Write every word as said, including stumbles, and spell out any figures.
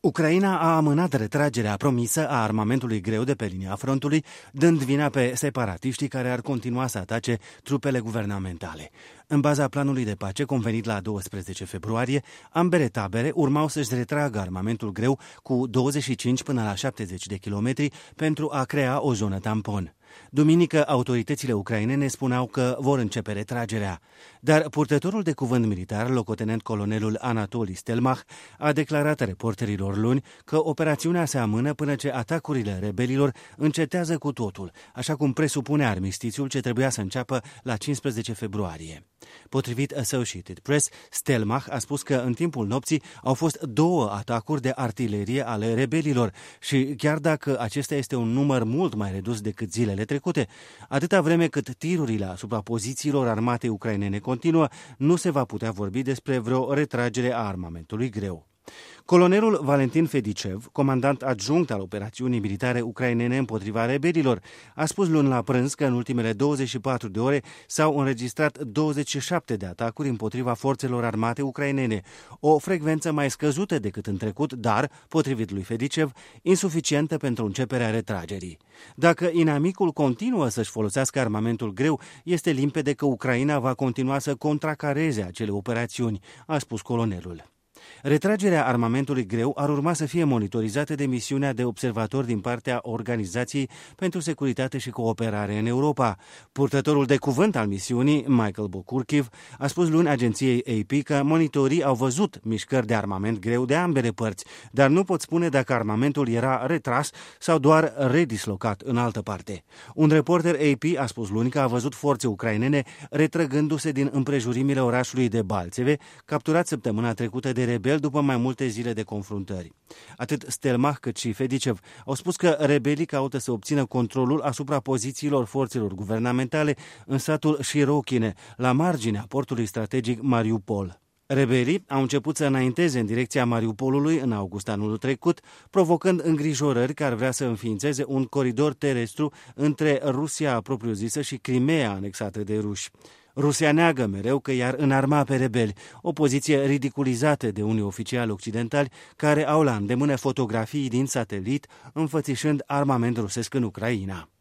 Ucraina a amânat retragerea promisă a armamentului greu de pe linia frontului, dând vina pe separatiștii care ar continua să atace trupele guvernamentale. În baza planului de pace convenit la douăsprezece februarie, ambele tabere urmau să-și retragă armamentul greu cu douăzeci și cinci până la șaptezeci de kilometri pentru a crea o zonă tampon. Duminică, autoritățile ucrainene spuneau că vor începe retragerea, dar purtătorul de cuvânt militar, locotenent colonelul Anatoli Stelmach, a declarat reporterilor luni că operațiunea se amână până ce atacurile rebelilor încetează cu totul, așa cum presupune armistițiul ce trebuia să înceapă la cincisprezece februarie. Potrivit Associated Press, Stelmach a spus că în timpul nopții au fost două atacuri de artilerie ale rebelilor și chiar dacă acesta este un număr mult mai redus decât zilele trecute, atâta vreme cât tirurile asupra pozițiilor armatei ucrainene continuă, nu se va putea vorbi despre vreo retragere a armamentului greu. Colonelul Valentin Fedicev, comandant adjunct al operațiunii militare ucrainene împotriva rebelilor, a spus luni la prânz că în ultimele douăzeci și patru de ore s-au înregistrat douăzeci și șapte de atacuri împotriva forțelor armate ucrainene, o frecvență mai scăzută decât în trecut, dar, potrivit lui Fedicev, insuficientă pentru începerea retragerii. Dacă inamicul continuă să-și folosească armamentul greu, este limpede că Ucraina va continua să contracareze acele operațiuni, a spus colonelul. Retragerea armamentului greu ar urma să fie monitorizată de misiunea de observatori din partea Organizației pentru Securitate și Cooperare în Europa. Purtătorul de cuvânt al misiunii, Michael Bokurkiv, a spus luni agenției A P că monitorii au văzut mișcări de armament greu de ambele părți, dar nu pot spune dacă armamentul era retras sau doar redislocat în altă parte. Un reporter A P a spus luni că a văzut forțe ucrainene retrăgându-se din împrejurimile orașului de Balțeve, capturat săptămâna trecută de rebeli după mai multe zile de confruntări. Atât Stelmach cât și Fedicev au spus că rebelii caută să obțină controlul asupra pozițiilor forțelor guvernamentale în satul Șirochine, la marginea portului strategic Mariupol. Rebelii au început să înainteze în direcția Mariupolului în august anul trecut, provocând îngrijorări că ar vrea să înființeze un coridor terestru între Rusia propriu-zisă și Crimea anexată de ruși. Rusia neagă mereu că i-ar înarma pe rebeli, o poziție ridiculizată de unii oficiali occidentali care au la îndemână fotografii din satelit înfățișând armament rusesc în Ucraina.